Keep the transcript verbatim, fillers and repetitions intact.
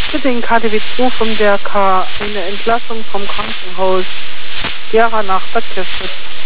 Bitte in K D W zwei vom D R K eine Entlassung vom Krankenhaus Gera nach Bad Kirstedt.